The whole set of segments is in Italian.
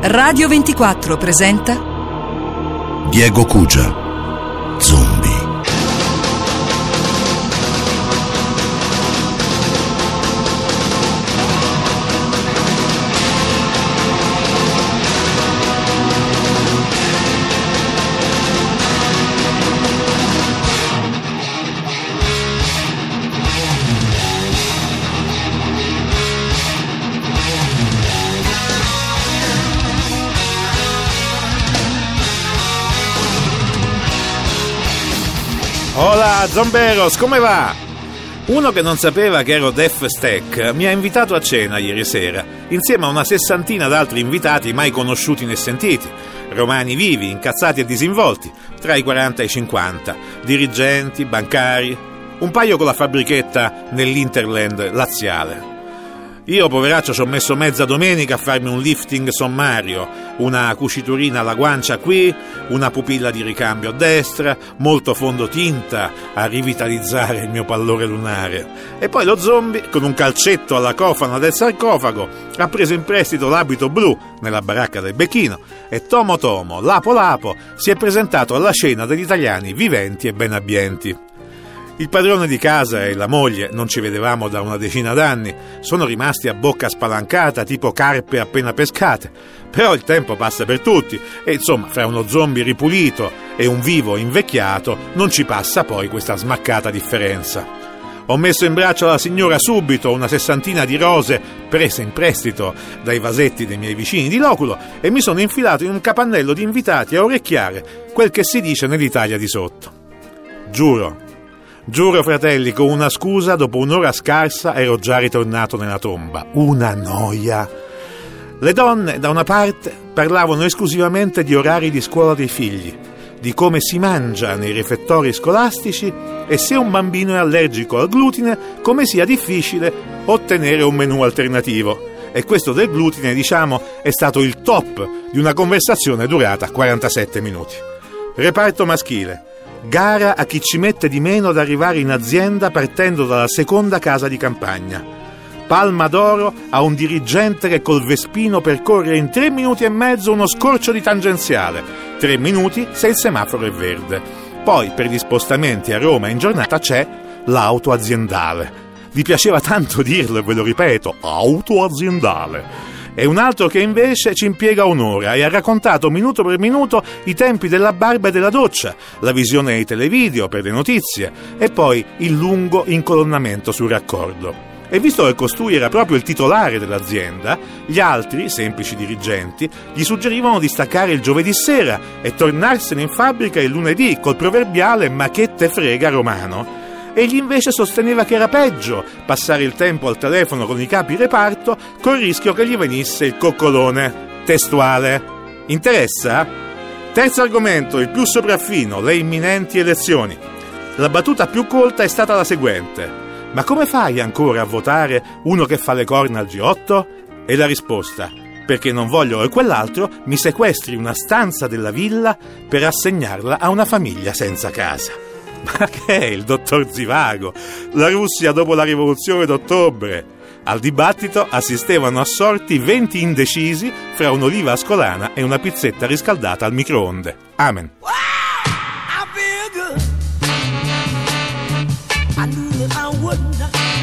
Radio 24 presenta Diego Cugia, Zombie. Hola Zomberos, come va? Uno che non sapeva che ero Def Stack mi ha invitato a cena ieri sera, insieme a una sessantina d'altri invitati mai conosciuti né sentiti, romani vivi, incazzati e disinvolti, tra i 40 e i 50, dirigenti, bancari, un paio con la fabbrichetta nell'Interland laziale. Io, poveraccio, ci ho messo mezza domenica a farmi un lifting sommario, una cuciturina alla guancia qui, una pupilla di ricambio a destra, molto fondotinta a rivitalizzare il mio pallore lunare. E poi lo zombie, con un calcetto alla cofana del sarcofago, ha preso in prestito l'abito blu nella baracca del Becchino e Tomo Tomo, Lapo Lapo, si è presentato alla cena degli italiani viventi e ben abbienti. Il padrone di casa e la moglie, non ci vedevamo da una decina d'anni, sono rimasti a bocca spalancata tipo carpe appena pescate. Però il tempo passa per tutti e insomma fra uno zombie ripulito e un vivo invecchiato non ci passa poi questa smaccata differenza. Ho messo in braccio alla signora subito una sessantina di rose prese in prestito dai vasetti dei miei vicini di loculo e mi sono infilato in un capannello di invitati a orecchiare quel che si dice nell'Italia di sotto. Giuro, fratelli, con una scusa, dopo un'ora scarsa ero già ritornato nella tomba. Una noia. Le donne, da una parte, parlavano esclusivamente di orari di scuola dei figli, di come si mangia nei refettori scolastici e se un bambino è allergico al glutine, come sia difficile ottenere un menù alternativo. E questo del glutine, diciamo, è stato il top di una conversazione durata 47 minuti. Reparto maschile. Gara a chi ci mette di meno ad arrivare in azienda partendo dalla seconda casa di campagna. Palma d'oro a un dirigente che col Vespino percorre in 3 minuti e mezzo uno scorcio di tangenziale, 3 minuti se il semaforo è verde. Poi per gli spostamenti a Roma in giornata c'è l'auto aziendale. Vi piaceva tanto dirlo e ve lo ripeto, auto aziendale. E un altro che invece ci impiega un'ora e ha raccontato minuto per minuto i tempi della barba e della doccia, la visione dei televideo per le notizie e poi il lungo incolonnamento sul raccordo. E visto che costui era proprio il titolare dell'azienda, gli altri, semplici dirigenti, gli suggerivano di staccare il giovedì sera e tornarsene in fabbrica il lunedì col proverbiale "ma che te frega romano". Egli invece sosteneva che era peggio passare il tempo al telefono con i capi reparto col rischio che gli venisse il coccolone. Testuale. Interessa? Terzo argomento, il più sopraffino, le imminenti elezioni. La battuta più colta è stata la seguente: ma come fai ancora a votare uno che fa le corna al G8? E la risposta: perché non voglio che quell'altro mi sequestri una stanza della villa per assegnarla a una famiglia senza casa. Ma che è il dottor Zivago? La Russia dopo la rivoluzione d'ottobre. Al dibattito assistevano assorti 20 indecisi fra un'oliva ascolana e una pizzetta riscaldata al microonde. Amen. Wow, I feel good. I knew that I wouldn't.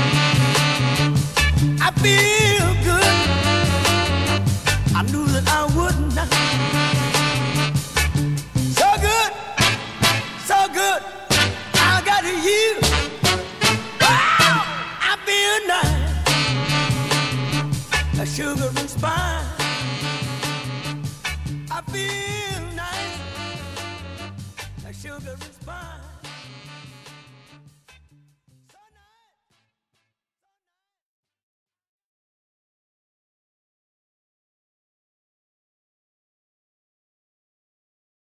I feel good. I knew that I wouldn't. So good, so good. I got you. Wow, I feel nice. A sugar and spice. I feel nice. A sugar and spice.